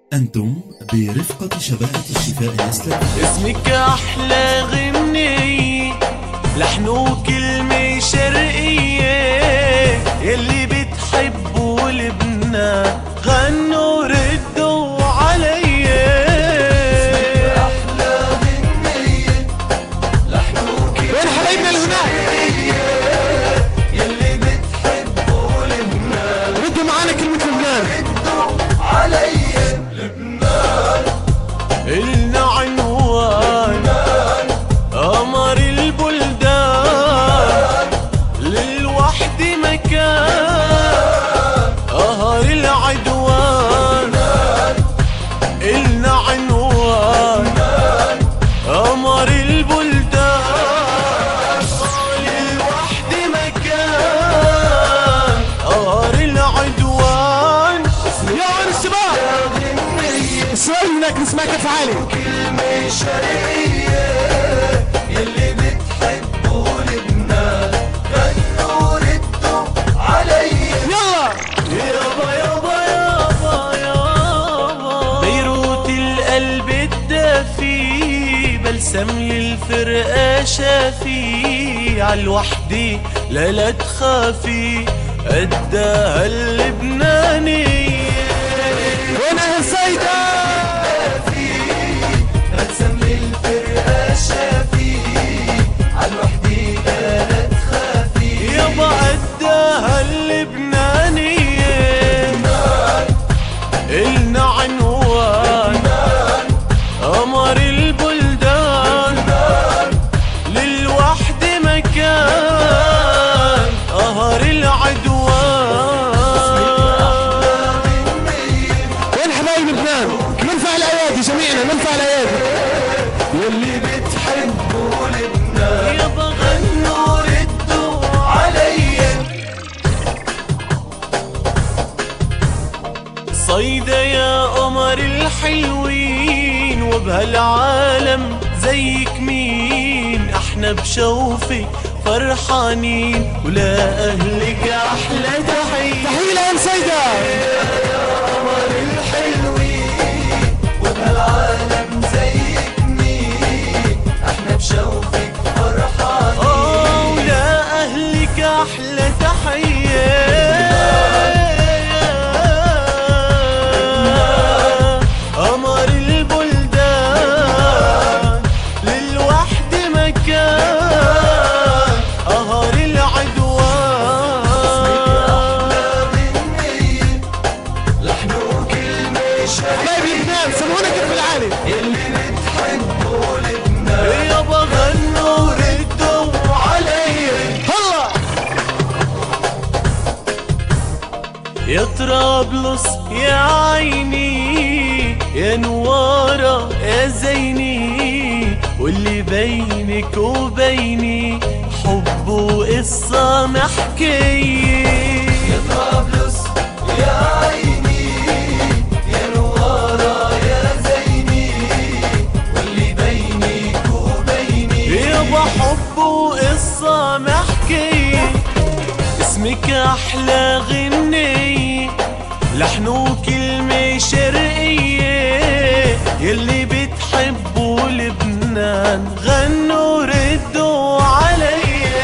أنتم برفقة شبكة الشفاء الإسلامي. اسمك أحلى غنية، لحن وكلمة شرقية، يلي بتحبوا لبنان غنوا ردوا عليا. اسمك أحلى غنية، لحن وكلمة شرقية، يلي بتحبوا لبنان ردوا معانا كلمة لبنان. ردوا عليا. لبنان إلنا عنوان قمر البلدان، للوحد مكان قهر العدوان. إلنا عنوان قمر البلدان، للوحد مكان قهر العدوان. يا وين الشباب؟ السؤال هناك نسمع كيف عالي. كلمة شرقية، يلي بتحبوا لبنان غنوا ردوا عليا. يلا يابا يابا يابا يابا، بيروت القلب الدافي، بلسم للفرقة شافي، عالوحدة لا تخافي قدها اللبنانية. وين أهل سيدة؟ بلسم للفرقة شافي، عالوحدة لا تخافي. يابا قدها اللبنانية. إلنا عنوان قمر البلدان، للوحد مكان قهر العدوان. وين حبايب لبنان؟ نرفع الايادي جميعنا، نرفع الايادي. يلي بتحبوا لبنان يابا غنوا ردوا عليا. صيدا يا قمر الحلوين، وبهالعالم زيك مين؟ احنا بشوفك فرحانين، ولا اهلك احلى تحية. تحية لأهل سيدا. قمر الحلوين، وبهالعالم زيك مين؟ احنا بشوفك فرحانين. ولا اهلك احلى تحية. قمر البلدان، للوحد مكان قهر العدوان. لحن وكلمة شرقية، حبايب لبنان سمعونا كيف بالعالي. يلي بتحبوا لبنان يابا غنوا ردوا عليا. هلا يا طرابلس يا عيني، يا نوارة يا زيني، واللي بينك وبيني حب وقصة محكية. يا طرابلس يا عيني، يا نوارة يا زيني، واللي بينك وبيني يابا حب وقصة محكية. اسمك أحلى غنية، لحن وكلمة شرقية، يلي بتحبوا لبنان غنوا ردوا عليا.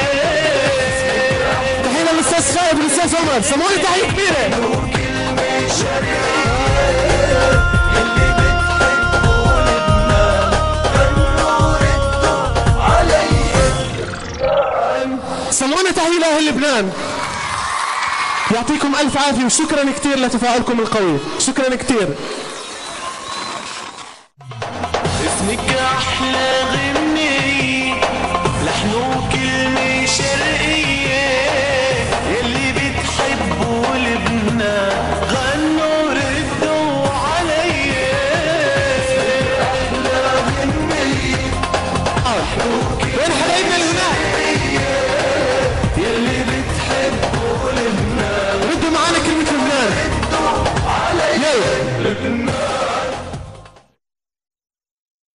تحية للأستاذ خالد والأستاذ عمر، سمعوني تحية كبيرة. وكلمة شرقية، يلي بتحبوا لبنان غنوا ردوا عليا. سمعونا تحية لأهل لبنان. يعطيكم ألف عافية، وشكرا كتير لتفاعلكم القوي، شكرا كتير. اسمك أحلى غنية، لحن وكلمة شرقية، يلي بتحبوا لبنان غنوا ردوا عليا. أحلى غنية، وين حبايبنا اللي هناك؟ يلي بتحبوا لبنان ردوا معانا كلمة لبنان. عليا. يلا لبنان